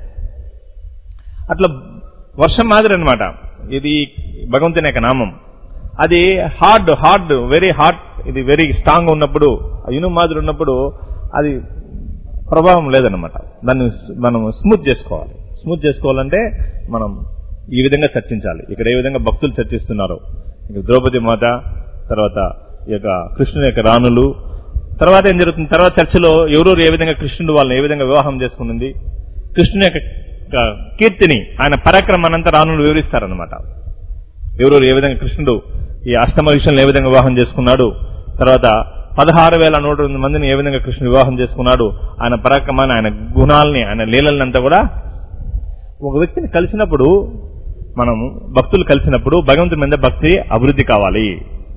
Speaker 1: అట్లా వర్షం మాదిరి అనమాట. ఇది భగవంతుని యొక్క నామం. అది హార్డ్ హార్డ్ వెరీ హార్డ్, ఇది వెరీ స్ట్రాంగ్ ఉన్నప్పుడు, ఇనుము మాదిరి ఉన్నప్పుడు అది ప్రభావం లేదనమాట. దాన్ని మనం స్మూత్ చేసుకోవాలి. స్మూత్ చేసుకోవాలంటే మనం ఈ విధంగా చర్చించాలి. ఇక్కడ ఏ విధంగా భక్తులు చర్చిస్తున్నారు, ఇక ద్రౌపది మాత, తర్వాత ఈ యొక్క కృష్ణుని యొక్క రాణులు, తర్వాత ఏం జరుగుతుంది, తర్వాత చర్చలో ఎవరెవరు ఏ విధంగా కృష్ణుడు వాళ్ళని ఏ విధంగా వివాహం చేసుకున్నది, కృష్ణుని యొక్క కీర్తిని, ఆయన పరాక్రమానంతా రాణులు వివరిస్తారనమాట. ఎవరెవరు ఏ విధంగా కృష్ణుడు ఈ అష్టమ విషయంలో ఏ విధంగా వివాహం చేసుకున్నాడు, తర్వాత పదహారు వేల నూట రెండు మందిని ఏ విధంగా కృష్ణుడు వివాహం చేసుకున్నాడు, ఆయన పరాక్రమాన్ని, ఆయన గుణాలని, ఆయన లీలల్ని అంతా కూడా. ఒక వ్యక్తిని కలిసినప్పుడు, మనం భక్తులు కలిసినప్పుడు భగవంతుని మీద భక్తి అభివృద్ధి కావాలి.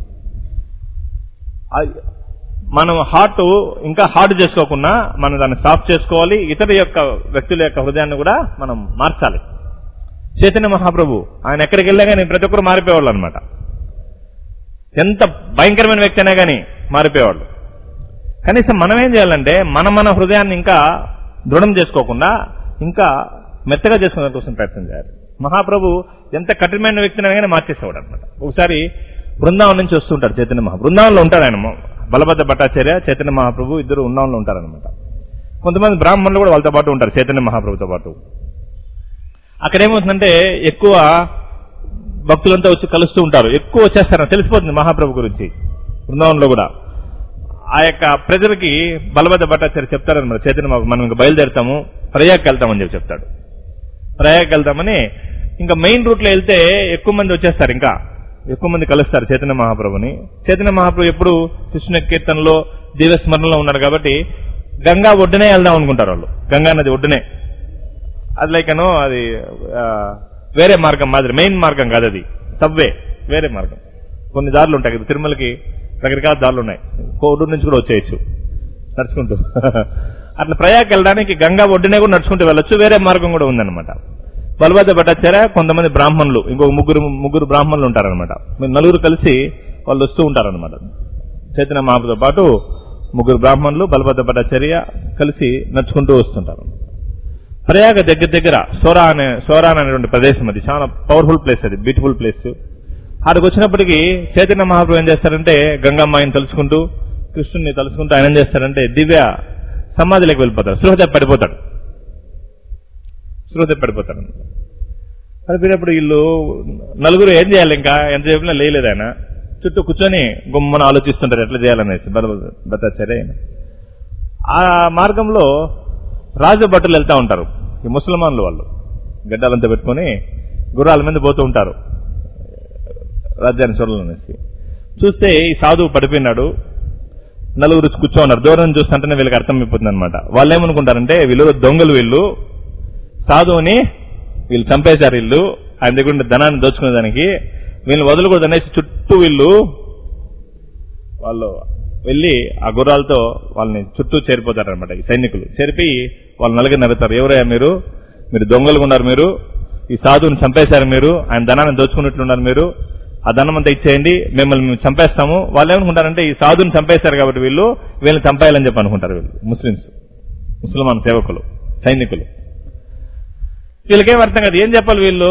Speaker 1: మనం హార్ట్ ఇంకా హార్డ్ చేసుకోకుండా మనం దాన్ని సాఫ్ట్ చేసుకోవాలి. ఇతర యొక్క వ్యక్తుల యొక్క హృదయాన్ని కూడా మనం మార్చాలి. చైతన్య మహాప్రభు ఆయన ఎక్కడికి వెళ్ళా కానీ ప్రతి ఒక్కరు మారిపోయేవాళ్ళు అనమాట. ఎంత భయంకరమైన వ్యక్తి అయినా కానీ మారిపోయేవాళ్ళు. కనీసం మనం ఏం చేయాలంటే మన మన హృదయాన్ని ఇంకా దృఢం చేసుకోకుండా ఇంకా మెత్తగా చేసుకునే కోసం ప్రయత్నం చేయాలి. మహాప్రభు ఎంత కఠినమైన వ్యక్తిని కానీ మార్చేసేవాడు అనమాట. ఒకసారి బృందావనం నుంచి వస్తుంటారు చైతన్య మహాప్రభు. బృందావనంలో ఉంటారు ఆయన, బలభద్ర భట్టాచార్య చైతన్య మహాప్రభు ఇద్దరు బృందావనంలో ఉంటారనమాట. కొంతమంది బ్రాహ్మణులు కూడా వాళ్ళతో పాటు ఉంటారు చైతన్య మహాప్రభుతో పాటు. అక్కడ ఏమవుతుందంటే ఎక్కువ భక్తులంతా వచ్చి కలుస్తూ ఉంటారు, ఎక్కువ వచ్చేస్తారని తెలిసిపోతుంది మహాప్రభు గురించి. బృందావనంలో కూడా ఆ యొక్క ప్రజలకి బలభద్ర భట్టాచార్య చెప్తారనమాట, చైతన్య మహాప్రభు మనం ఇంకా బయలుదేరుతాము, ప్రయాగ్కి వెళ్తామని చెప్పి చెప్తాడు. ప్రయాగ్కి వెళ్తామని ఇంకా మెయిన్ రూట్ లో వెళ్తే ఎక్కువ మంది వచ్చేస్తారు, ఇంకా ఎక్కువ మంది కలుస్తారు చైతన్య మహాప్రభుని. చైతన్య మహాప్రభు ఎప్పుడు కృష్ణ కీర్తనలో దివ్యస్మరణలో ఉన్నాడు కాబట్టి గంగా ఒడ్డునే వెళ్దాం అనుకుంటారు వాళ్ళు. గంగా నది ఒడ్డునే, అది లైక్ అను అది వేరే మార్గం మాదిరి, మెయిన్ మార్గం కాదు అది, సబ్వే వేరే మార్గం. కొన్ని దారులు ఉంటాయి కదా తిరుమలకి, రకరకాల దారులు ఉన్నాయి, కోడూరు నుంచి కూడా వచ్చేయచ్చు నడుచుకుంటూ. అట్లా ప్రయాగ్కి వెళ్ళడానికి గంగా ఒడ్డునే కూడా నడుచుకుంటూ వెళ్ళొచ్చు, వేరే మార్గం కూడా ఉందన్నమాట. బలభద్ర భట్టాచార్య కొంతమంది బ్రాహ్మణులు, ఇంకొక ముగ్గురు ముగ్గురు బ్రాహ్మణులు ఉంటారనమాట. మీరు నలుగురు కలిసి వాళ్ళు వస్తూ ఉంటారనమాట. చైతన్య మహాప్రభుతో పాటు ముగ్గురు బ్రాహ్మణులు బలభద్ర భట్టాచార్య కలిసి నడుచుకుంటూ వస్తుంటారు. ప్రయాగ దగ్గర దగ్గర సోరా అనే సోరాన్ అనేటువంటి ప్రదేశం, అది చాలా పవర్ఫుల్ ప్లేస్, అది బ్యూటిఫుల్ ప్లేస్. అక్కడికి వచ్చినప్పటికీ చైతన్య మహాప్రభు ఏం చేస్తారంటే గంగమ్మాయిని తలుచుకుంటూ కృష్ణుని తలుచుకుంటూ ఆయన ఏం చేస్తారంటే దివ్య సమాధిలోకి వెళ్ళిపోతాడు, సృహత పడిపోతాడు సృహత పడిపోతాడు పడిపోయినప్పుడు వీళ్ళు నలుగురు ఏం చేయాలి, ఇంకా ఎంత చెప్పినా లేయలేదు ఆయన. చుట్టూ కూర్చొని గుమ్మని ఆలోచిస్తుంటారు ఎట్లా చేయాలనేసి భట్టాచార్య. ఆ మార్గంలో రాజభటులు వెళ్తా ఉంటారు, ఈ ముసల్మాన్లు వాళ్ళు గడ్డాలంతా పెట్టుకుని గుర్రాల మీద పోతూ ఉంటారు రాజ్యాన్ని చూడాలనేసి. చూస్తే ఈ సాధువు పడిపోయినాడు, నలుగురు కూర్చో ఉన్నారు. దూరం చూస్తుంటేనే వీళ్ళకి అర్థమైపోతుంది అనమాట. వాళ్ళు ఏమనుకుంటారంటే వీళ్ళు దొంగలు, వీళ్ళు సాధువుని వీళ్ళు చంపేశారు, వీళ్ళు ఆయన దగ్గర ధనాన్ని దోచుకునే దానికి వీళ్ళు వదలకూడదు అనేసి చుట్టూ వీళ్ళు వాళ్ళు వెళ్లి ఆ గుర్రాలతో వాళ్ళని చుట్టూ చేరిపోతారనమాట. ఈ సైనికులు చేరిపి వాళ్ళు నలుగురు నరుగుతారు, ఎవరయ్యా మీరు, మీరు దొంగలుగా ఉన్నారు, మీరు ఈ సాధువుని చంపేశారు, మీరు ఆయన ధనాన్ని దోచుకున్నట్లున్నారు, మీరు ఆ ధనం అంతా ఇచ్చేయండి, మిమ్మల్ని మేము చంపేస్తాము. వాళ్ళు ఏమనుకుంటారంటే ఈ సాధువుని చంపేశారు కాబట్టి వీళ్ళు వీళ్ళని చంపేయాలని చెప్పి అనుకుంటారు. వీళ్ళు ముస్లింస్, ముసల్మాన్ సేవకులు, సైనికులు. వీళ్ళకేం అర్థం కాదు, ఏం చెప్పాలి వీళ్ళు.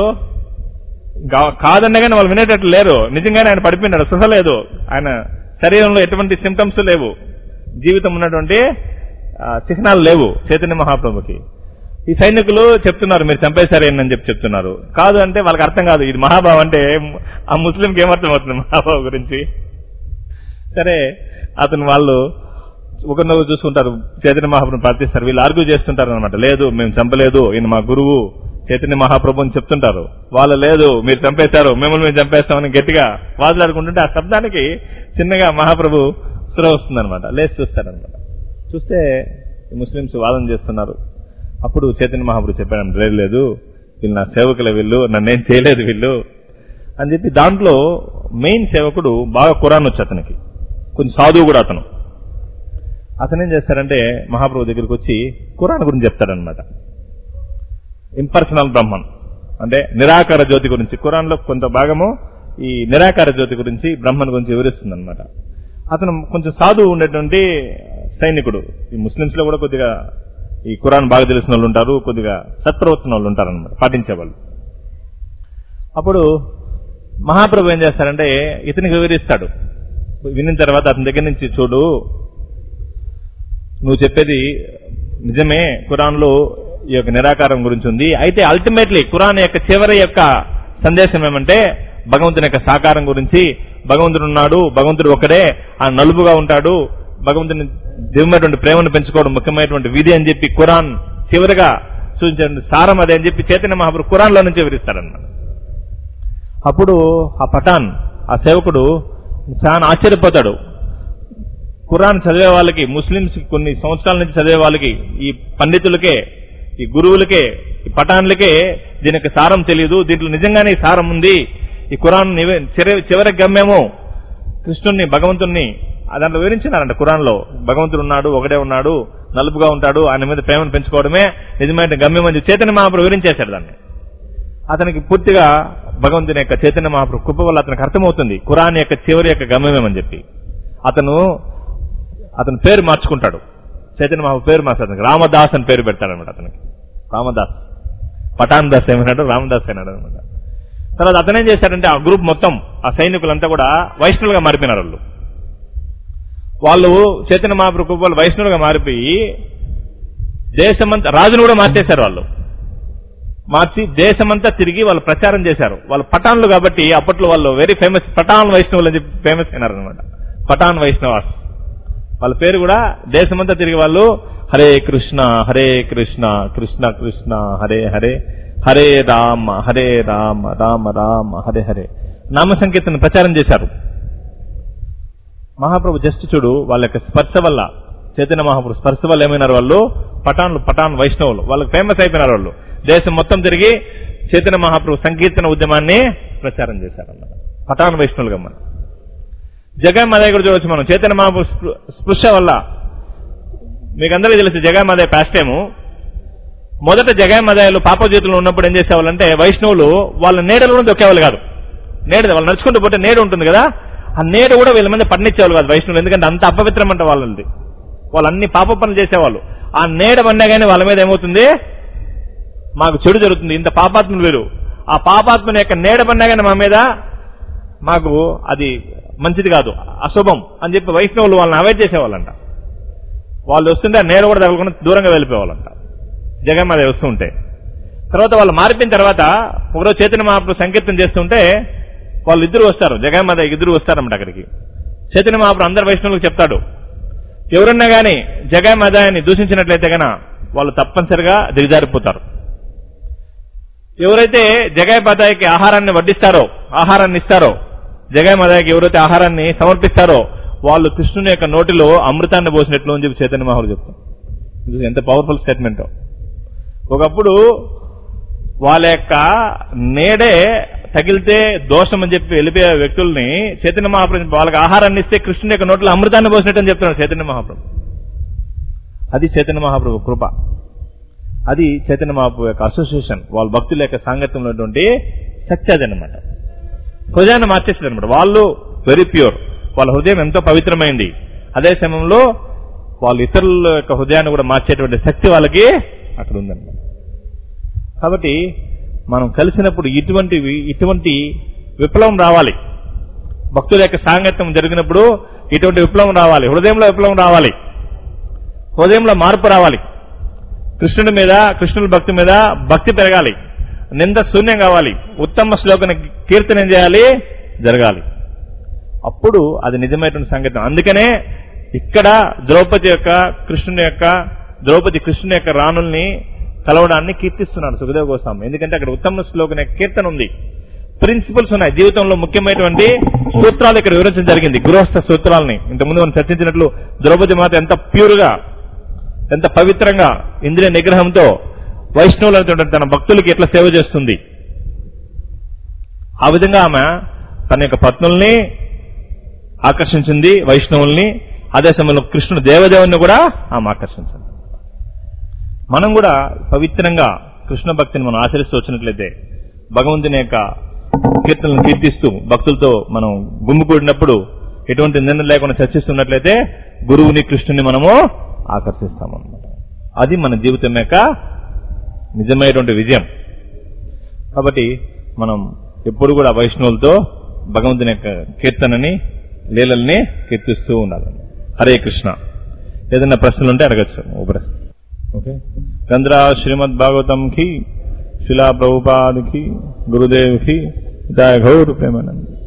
Speaker 1: కాదన్నగానే వాళ్ళు వినేటట్లు లేరు. నిజంగానే ఆయన పడిపోయినాడు, సుఖ లేదు, ఆయన శరీరంలో ఎటువంటి సింటమ్స్ లేవు, జీవితం ఉన్నటువంటి చిహ్నాలు లేవు చైతన్య మహాప్రభుకి. ఈ సైనికులు చెప్తున్నారు మీరు చంపేశారేనని చెప్పి చెప్తున్నారు. కాదు అంటే వాళ్ళకి అర్థం కాదు, ఇది మహాబాబు అంటే ఆ ముస్లింకి ఏమర్థం అవుతుంది మహాబాబు గురించి. సరే అతను వాళ్ళు ఒకరినొకరు చూసుకుంటారు, చైతన్య మహాప్రభుని ప్రార్థిస్తారు. వీళ్ళు ఆర్గ్యూ చేస్తుంటారు అనమాట, లేదు మేము చంపలేదు, ఈయన మా గురువు చైతన్య మహాప్రభు అని చెప్తుంటారు. వాళ్ళు లేదు మీరు చంపేశారు, మిమ్మల్ని మేము చంపేస్తామని గట్టిగా వాదులాడుకుంటుంటే ఆ శబ్దానికి చిన్నగా మహాప్రభు సుర వస్తుందనమాట. లేచి చూస్తారనమాట. చూస్తే ముస్లింస్ వాదన చేస్తున్నారు. అప్పుడు చైతన్య మహాప్రభు చెప్పాడు, లేదు వీళ్ళు నా సేవకులే, వీళ్ళు నన్నేం చేయలేదు వీళ్ళు అని చెప్పి. దాంట్లో మెయిన్ సేవకుడు బాగా ఖురాన్ వచ్చు అతనికి, కొంచెం సాధువు కూడా అతను. అతను ఏం చేస్తారంటే మహాప్రభు దగ్గరికి వచ్చి ఖురాన్ గురించి చెప్తారనమాట. ఇంపర్సనల్ బ్రహ్మన్ అంటే నిరాకార జ్యోతి గురించి, ఖురాన్ లో కొంత భాగము ఈ నిరాకార జ్యోతి గురించి, బ్రహ్మన్ గురించి వివరిస్తుంది అనమాట. అతను కొంచెం సాధువు ఉండేటువంటి సైనికుడు. ఈ ముస్లింస్ లో కూడా కొద్దిగా ఈ ఖురాన్ బాగా తెలిసిన వాళ్ళు ఉంటారు, కొద్దిగా సత్ప్రవర్తన వాళ్ళు ఉంటారు అనమాట, పాటించేవాళ్ళు. అప్పుడు మహాప్రభు ఏం చేస్తారంటే ఇతనికి వివరిస్తాడు. విన్న తర్వాత అతని దగ్గర నుంచి, చూడు నువ్వు చెప్పేది నిజమే, ఖురాన్ లో ఈ యొక్క నిరాకారం గురించి ఉంది. అయితే అల్టిమేట్లీ ఖురాన్ యొక్క చివరి యొక్క సందేశం ఏమంటే భగవంతుని యొక్క సాకారం గురించి, భగవంతుడు ఉన్నాడు, భగవంతుడు ఒక్కడే, ఆ నలుపుగా ఉంటాడు, భగవంతుని దివ్యమైనటువంటి ప్రేమను పెంచుకోవడం ముఖ్యమైనటువంటి విధి అని చెప్పి ఖురాన్ చివరిగా సూచించిన సారం అదే అని చెప్పి చైతన్య మహాప్రభు ఖురాన్ లో నుంచి వివరిస్తారన్నమాట. అప్పుడు ఆ పఠాన్, ఆ సేవకుడు చాలా ఆశ్చర్యపోతాడు. ఖురాన్ చదివే వాళ్ళకి, ముస్లింస్ కొన్ని సంవత్సరాల నుంచి చదివే వాళ్ళకి, ఈ పండితులకే, ఈ గురువులకే, ఈ పఠాన్లకే దీని యొక్క సారం తెలియదు, దీంట్లో నిజంగానే సారం ఉంది. ఈ ఖురాన్ చివరి గమ్యము కృష్ణుణ్ణి, భగవంతుణ్ణి దాంట్లో వివరించినారంట. ఖురాన్ లో భగవంతుడు ఉన్నాడు, ఒకడే ఉన్నాడు, నలుపుగా ఉంటాడు, ఆయన మీద ప్రేమను పెంచుకోవడమే నిజమైన గమ్యం అని చైతన్య మహాప్రభు వివరించేశాడు దాన్ని. అతనికి పూర్తిగా భగవంతుని యొక్క చైతన్య మహాప్రభు కృప వల్ల అతనికి అర్థమవుతుంది ఖురాన్ యొక్క చివరి యొక్క గమ్యమేమని చెప్పి. అతను అతని పేరు మార్చుకుంటాడు, చైతన్య మహాప్రభు పేరు మార్చారు, రామదాస్ అని పేరు పెడతాడనమాట అతనికి. రామదాస్, పఠాన్ దాస్ ఏమన్నాడు, రామదాస్ అయినాడు అనమాట. తర్వాత అతను ఏం చేశాడంటే ఆ గ్రూప్ మొత్తం, ఆ సైనికులంతా కూడా వైష్ణవులుగా మారిపోయినారు. వాళ్ళు వాళ్ళు చైతన్య మహాప్రభు వాళ్ళు వైష్ణవులుగా మారిపోయి దేశమంతా, రాజును కూడా మార్చేశారు. వాళ్ళు మార్చి దేశమంతా తిరిగి వాళ్ళు ప్రచారం చేశారు. వాళ్ళు పఠాన్లు కాబట్టి అప్పట్లో వాళ్ళు వెరీ ఫేమస్, పఠాన్ వైష్ణవులు అని చెప్పి ఫేమస్ అయినారు అనమాట. పఠాన్ వైష్ణవాస్ వాళ్ళ పేరు కూడా దేశమంతా తిరిగి వాళ్ళు హరే కృష్ణ హరే కృష్ణ కృష్ణ కృష్ణ హరే హరే హరే రామ హరే రామ రామ రామ హరే హరే నామ సంకీర్తన ప్రచారం చేశారు. మహాప్రభు జస్ట్ చూడు, వాళ్ళ యొక్క స్పర్శ వల్ల, చైతన్య మహాప్రభు స్పర్శ వల్ల ఏమైనారు వాళ్ళు పఠాన్లు, పఠాన్ వైష్ణవులు వాళ్ళకి ఫేమస్ అయిపోయినారు. వాళ్ళు దేశం మొత్తం తిరిగి చైతన్య మహాప్రభు సంకీర్తన ఉద్యమాన్ని ప్రచారం చేశారన్నమాట, పఠాన్ వైష్ణవులుగా. మనం జగన్మాదయ్య కూడా చూడవచ్చు. మనం చైతన్య మహాప్రభు స్పృశ వల్ల, మీకు అందరికీ తెలుసు జగన్మాదయ్య పాస్ట్ టైము. మొదట జగన్మాదయ్యలు పాపజ్యోతులు ఉన్నప్పుడు ఏం చేసేవాళ్ళంటే వైష్ణవులు వాళ్ళ నీడలు కూడా దొక్కేవాళ్ళు కాదు. నేడు వాళ్ళు నడుచుకుంటూ పోతే నేడు ఉంటుంది కదా, ఆ నేడు కూడా వీళ్ళ మీద పడినిచ్చేవాళ్ళు కాదు వైష్ణవులు, ఎందుకంటే అంత అపవిత్రం అంట వాళ్ళది. వాళ్ళు అన్ని పాప పనులు చేసేవాళ్ళు. ఆ నేడ పడినా కానీ వాళ్ళ మీద ఏమవుతుంది, మాకు చెడు జరుగుతుంది, ఇంత పాపాత్ములు వీరు, ఆ పాపాత్మని యొక్క నీడ పడినా కానీ మా మీద, మాకు అది మంచిది కాదు, అశుభం అని చెప్పి వైష్ణవులు వాళ్ళని అవాయిడ్ చేసేవాళ్ళంట. వాళ్ళు వస్తుంటే ఆ నేడ కూడా తగలకుండా దూరంగా వెళ్ళిపోవాలంట జగన్మాదయ్య వస్తుంటే. తర్వాత వాళ్ళు మారిపోయిన తర్వాత ఒకరోజు చైతన్య మహాప్రభు సంకీర్తన చేస్తుంటే వాళ్ళు ఇద్దరు వస్తారు, జగన్మాదయ్య ఇద్దరు వస్తారన్నమాట అక్కడికి. చైతన్య మహాప్రభు అందరు వైష్ణవులకు చెప్తాడు, ఎవరన్నా కానీ జగన్మాదయ్యని దూషించినట్లయితే గన వాళ్ళు తప్పనిసరిగా దిగజారిపోతారు. ఎవరైతే జగన్మాదయ్యకి ఆహారాన్ని వడ్డిస్తారో, ఆహారాన్ని ఇస్తారో, జగన్మాదయ్యకి ఎవరైతే ఆహారాన్ని సమర్పిస్తారో వాళ్ళు కృష్ణుని యొక్క నోటిలో అమృతాన్ని పోసినట్లు అని చెప్పి చైతన్య మహాప్రభు చెప్తారు. ఎంత పవర్ఫుల్ స్టేట్మెంట్. ఒకప్పుడు వాళ్ళ యొక్క నేడే తగిలితే దోషం అని చెప్పి వెళ్ళిపోయే వ్యక్తుల్ని చైతన్య మహాప్రభు వాళ్ళకి ఆహారాన్ని ఇస్తే కృష్ణుని యొక్క నోట్లో అమృతాన్ని పోసినట్టు అని చెప్తున్నాడు చైతన్య మహాప్రభు. అది చైతన్య మహాప్రభు కృప, అది చైతన్య మహాప్రభు యొక్క అసోసియేషన్, వాళ్ళ భక్తుల యొక్క సాంగత్యంలో ఉన్నటువంటి శక్తి అది అనమాట. హృదయాన్ని మార్చేసింది అనమాట. వాళ్ళు వెరీ ప్యూర్, వాళ్ళ హృదయం ఎంతో పవిత్రమైంది. అదే సమయంలో వాళ్ళు ఇతరుల యొక్క హృదయాన్ని కూడా మార్చేటువంటి శక్తి వాళ్ళకి అక్కడ ఉందన్నమాట. కాబట్టి మనం కలిసినప్పుడు ఇటువంటివి ఇటువంటి విప్లవం రావాలి. భక్తుల యొక్క సాంగత్యం జరిగినప్పుడు ఇటువంటి విప్లవం రావాలి, హృదయంలో విప్లవం రావాలి, హృదయంలో మార్పు రావాలి. కృష్ణుడి మీద, కృష్ణుడి భక్తి మీద భక్తి పెరగాలి, నింద శూన్యం కావాలి, ఉత్తమ శ్లోకన కీర్తన ఏం చేయాలి, జరగాలి. అప్పుడు అది నిజమైనటువంటి సంగీతం. అందుకనే ఇక్కడ ద్రౌపది యొక్క కృష్ణుని యొక్క ద్రౌపది కృష్ణుని యొక్క రాణుల్ని కలవడాన్ని కీర్తిస్తున్నాడు సుఖదేవ గోస్వామి. ఎందుకంటే అక్కడ ఉత్తమ శ్లోకన కీర్తన ఉంది, ప్రిన్సిపల్స్ ఉన్నాయి, జీవితంలో ముఖ్యమైనటువంటి సూత్రాలు ఇక్కడ వివరించడం జరిగింది, గృహస్థ సూత్రాలని. ఇంతకుముందు మనం చర్చించినట్లు ద్రౌపది మాత ఎంత ప్యూర్ గా, ఎంత పవిత్రంగా ఇంద్రియ నిగ్రహంతో వైష్ణవులైనటువంటి తన భక్తులకి ఎట్లా సేవ చేస్తుంది. ఆ విధంగా ఆమె తన యొక్క పత్నుల్ని ఆకర్షించింది, వైష్ణవుల్ని. అదే సమయంలో కృష్ణుడు దేవదేవుని కూడా ఆమె ఆకర్షించింది. మనం కూడా పవిత్రంగా కృష్ణ భక్తిని మనం ఆచరిస్తూ వచ్చినట్లయితే, భగవంతుని యొక్క కీర్తనలను కీర్తిస్తూ భక్తులతో మనం గుమ్మికూడినప్పుడు ఎటువంటి నిర్ణయం లేకుండా చర్చిస్తున్నట్లయితే గురువుని, కృష్ణుని మనము ఆకర్షిస్తామన్నమాట. అది మన జీవితం యొక్క నిజమైనటువంటి విజయం. కాబట్టి మనం ఎప్పుడు కూడా వైష్ణవులతో భగవంతుని యొక్క కీర్తనని, లీలల్ని కీర్తిస్తూ ఉండాలి. హరే కృష్ణ. ఏదైనా ప్రశ్నలు ఉంటే అడగచ్చు. ఓ ప్రశ్న. ఓకే. గంధ్రా శ్రీమద్ భాగవతం కి, శిలా ప్రభుపాద్ కి, గురుదేవ్ కి, జయ గౌర్ ప్రేమానంద్.